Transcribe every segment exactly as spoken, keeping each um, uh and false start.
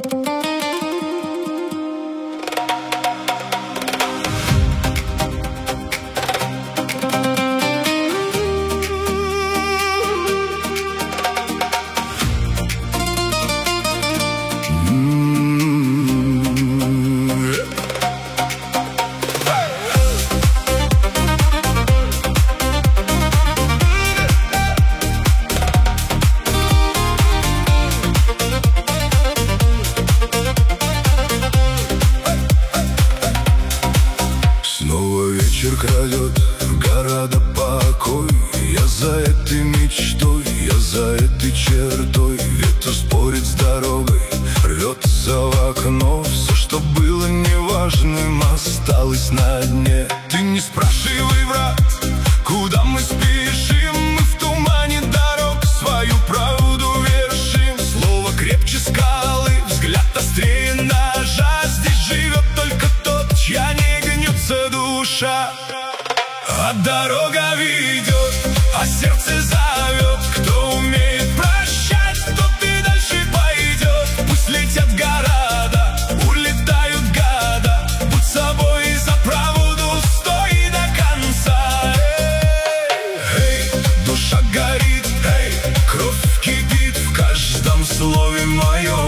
Вечер крадет в города покой. Я за этой мечтой, я за этой чертой. Ветер спорит с дорогой, рвется в окно. Все, что было неважным, осталось на дне. Ты не спрашивай, брат, куда мы спешим. Мы в тумане дорог свою правду вершим. Слово крепче скалы, взгляд острее ножа. Здесь живет только тот, чья не гнется душа. А дорога ведет, а сердце зовет. Кто умеет прощать, тот и дальше пойдет. Пусть летят города, улетают года. Будь собой и за правду стой до конца. Эй, эй, душа горит, эй, кровь кипит в каждом слове моем.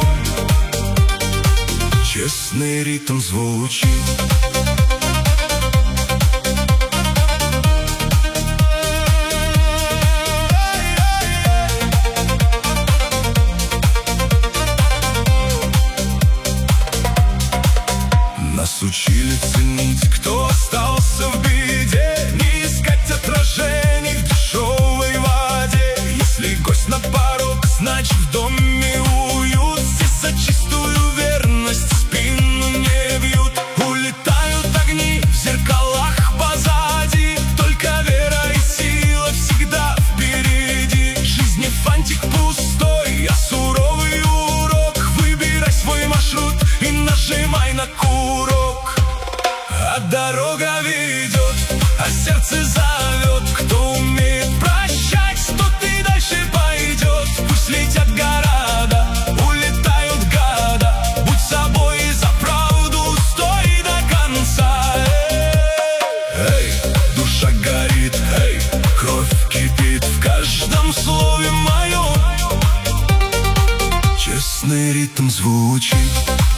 Честный ритм звучит. Нас учили ценить, кто остался в беде, не искать отражений в дешевой воде. Если гость на порог, значит в доме уют. Здесь за чистую верность спину не бьют. Улетают огни в зеркалах позади. Только вера и сила всегда впереди. Жизнь не фантик пустой, а суровый урок. Выбирай свой маршрут и нажимай на курок. А дорога ведет, а сердце зовет. Кто умеет прощать, тот и дальше пойдет. Пусть летят города, улетают года. Будь собой и за правду стой до конца. Эй, эй, душа горит, эй, кровь кипит в каждом слове моем. Честный ритм звучит.